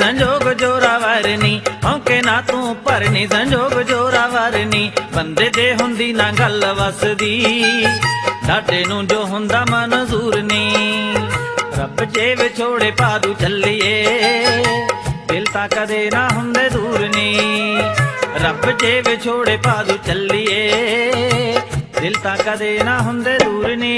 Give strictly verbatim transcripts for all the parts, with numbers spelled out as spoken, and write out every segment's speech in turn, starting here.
संजोग जोरावर नी औके ना तू भरनी संजोग जोरावर नी बंदे दे हुंदी ना गल वसदी डाटे नू जो हुंदा मंजूर नी रब जे विछोड़े पादू चलिए दिल तां कदे ना हुंदे दूर नी रब जे विछोड़े पादू चलिए दिल तां कदे ना हुंदे दूर नी।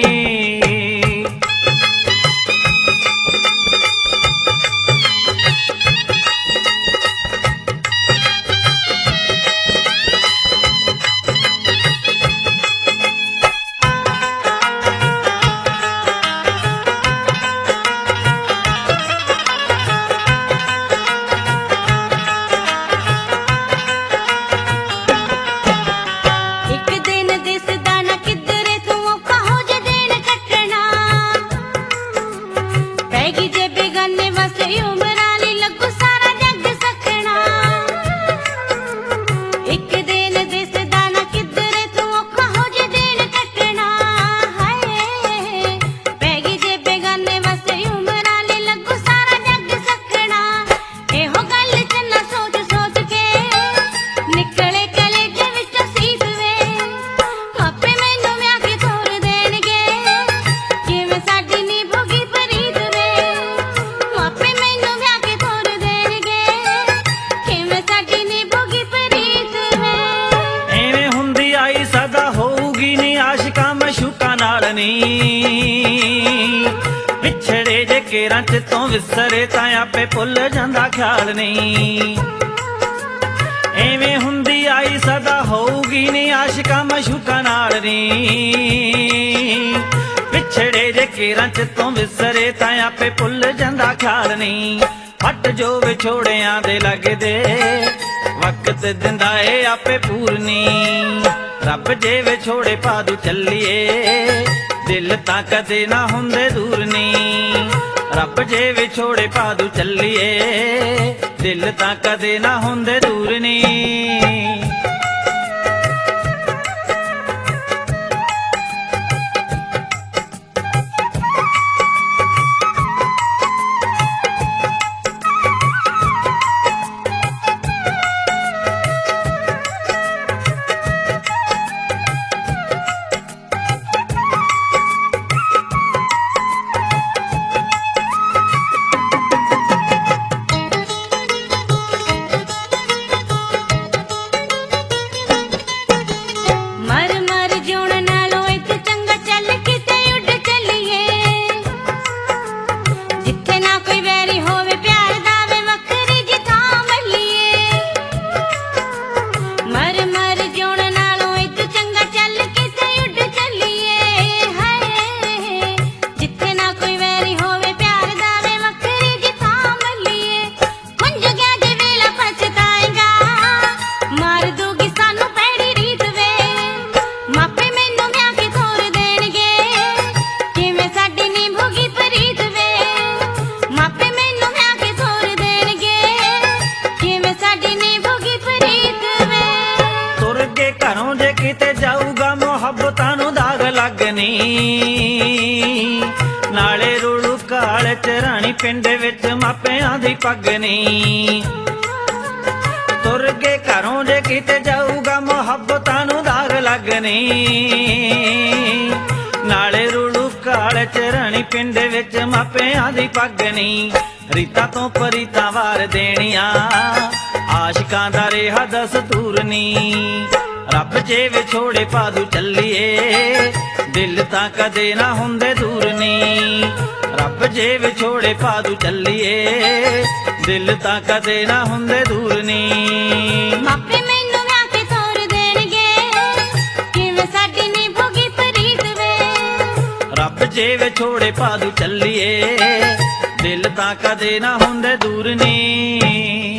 पिछड़े जे केरा चितों विसरे तां आपे भुल जांदा ख्याल नहीं एवें हुंदी आई सदा होऊगी नी आशिका मशूका नाल नी पिछड़े जे केरा चितों विसरे तां आपे भुल जांदा ख्याल नहीं हट जो विछोड़ियां दे लगदे वक्त दिंदा ए आपे पूरनी रब जे विछोड़े पादू चलिए दिल तां कदे ना हुंदे दूर नी रब जे विछोड़े पादू चलिए दिल तां कदे ना हुंदे दूर नी। नाले रुलू काल चरानी पिंड विच मापियां दी पग नी तुर के घरों जे किते जाऊगा मुहब्बतां नूं दाग लगनी नाले रुलू काल चरानी पिंड विच मापियां दी पग नी रीता तो परीता वार देनियां आशिकां दा रेहा दस्तूर नी रब जे विछोड़े पादू चलिए दिल तां कदे ना हुंदे दूर नी रब जे विछोड़े पादू चलिए दिल तां कदे ना हुंदे दूर नी। मापे मैनू विआह के तोर देणगे किवें साडी निभूगी प्रीत वे रब जे विछोड़े पादू चलिए दिल तां कदे ना हुंदे दूर नी।